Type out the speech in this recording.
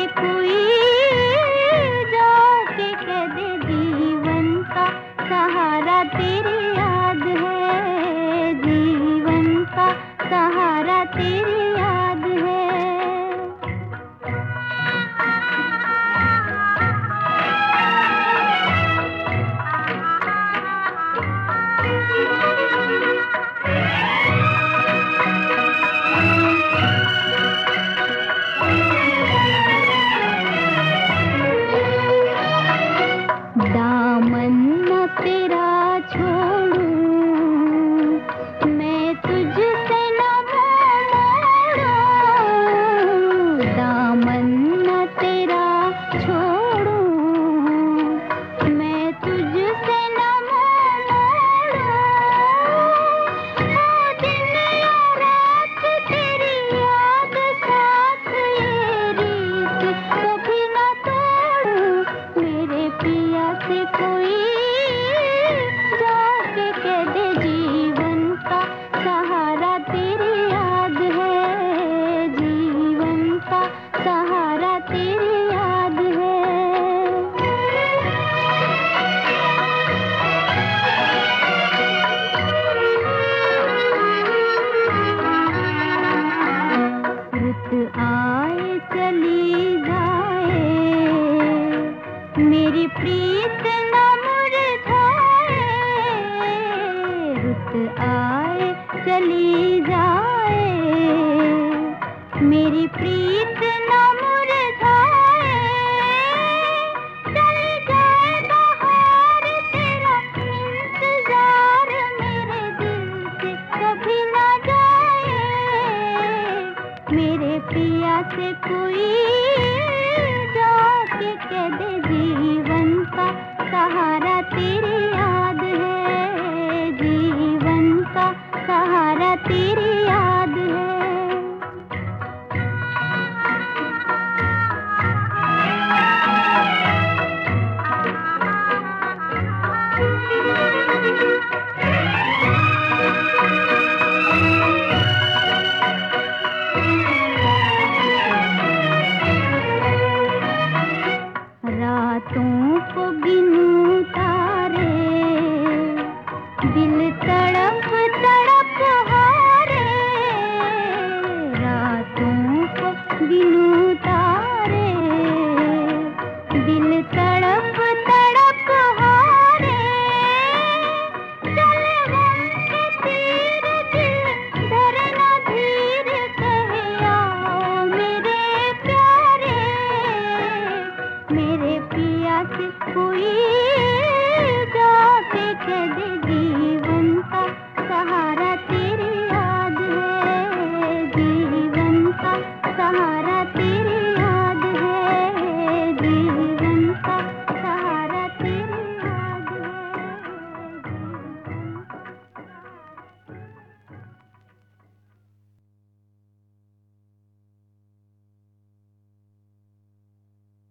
कोई जाके कह दे जीवन का सहारा तेरी याद है, जीवन का सहारा तेरी याद है। दामन न तेरा छोड़ूं, मैं तुझसे न मोड़ूं। दामन न तेरा छोड़ूं, मैं तुझसे न मोड़ूं। हो दिन या रात तेरी याद साथ, ये रीत कभी न तोड़ूं। मेरे पिया से कोई जाके कह दे जीवन का सहारा तेरी याद है, जीवन का सहारा तेरी याद है। रुत आए चली जाए, मेरी प्रीत न मुरझाए। रुत आए चली जाए, मेरी प्रीत न मुरझाए। चल जाए बहार तेरा इंतजार, मेरे दिल से कभी न जाए। मेरे पिया से कोई जाके कह दे जीवन का सहारा तेरी याद है, जीवन का सहारा तेरी